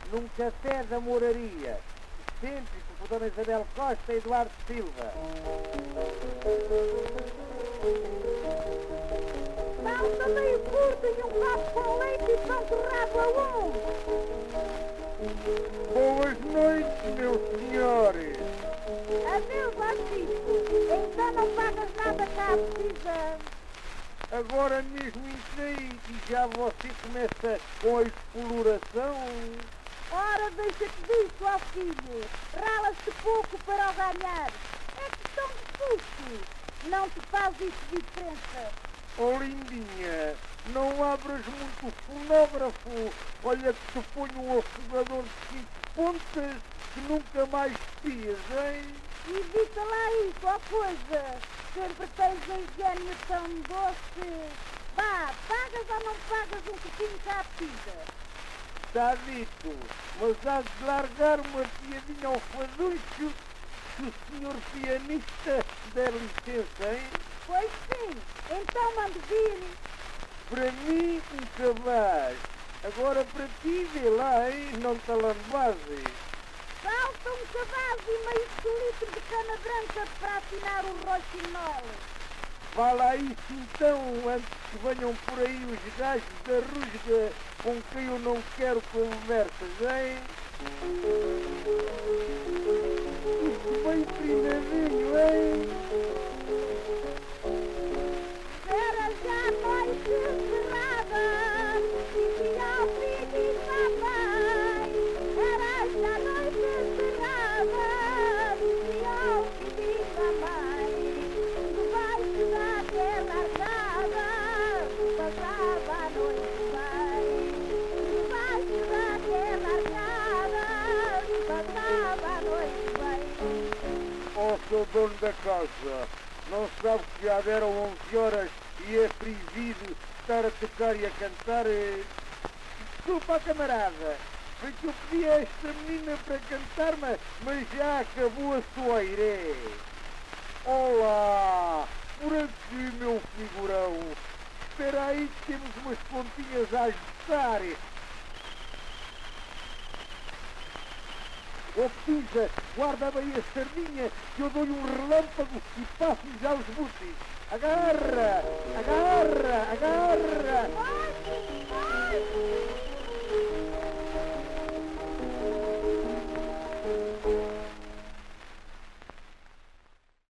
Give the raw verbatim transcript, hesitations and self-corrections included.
num café da Moraria, excêntrico por Dona Isabel Costa e Eduardo Silva. Salsa meio curta e um copo com leite e pão torrado a um. Boas noites, meus senhores. Adeus, Francisco. Ainda não pagas nada cá, precisa. Agora mesmo entrei e já você começa com a exploração. Ora, deixa-te disso, ó filho. Rala-te pouco para o ganhar. É questão de susto. Não te faz isso diferença. Oh, lindinha, não abras muito o fonógrafo. Olha que te ponho um afogador de cinco pontas que nunca mais pias, hein? Evita lá isso, ó coisa. Sempre tens um gênio tão doce. Vá, pagas ou não pagas um pouquinho cá a pisa? Está dito, mas há de largar uma piadinha ao faduncho se o senhor pianista der licença, hein? Pois sim, então mande vir. Para mim, um cabaz. Agora para ti, vê lá, hein? Não te alambases. Falta um cavalo e meio litro de cana branca para afinar o roxinol. Fala isso então, antes que venham por aí os gajos da rusga com quem eu não quero conversas, hein? Isto bem primadinho, hein? Era já noite cerrada, dizia ao filho e papai. Era já noite cerrada, dizia ao filho e papai. Debaixo da terra arcada, passava a noite bem. Debaixo da terra arcada, passava a noite bem. Ó, seu dono da casa, não sabe que já deram onze horas e é proibido estar a tocar e a cantar? Desculpa, camarada, foi que eu pedi a esta menina para cantar, mas, mas já acabou a soeira. Olá, por aqui, meu figurão. Espera aí que temos umas pontinhas a ajustar. Ó, pisa, guarda bem a sardinha que eu dou-lhe um relâmpago e passo já os butis. Agarra, agarra, agarra. Ai, ai.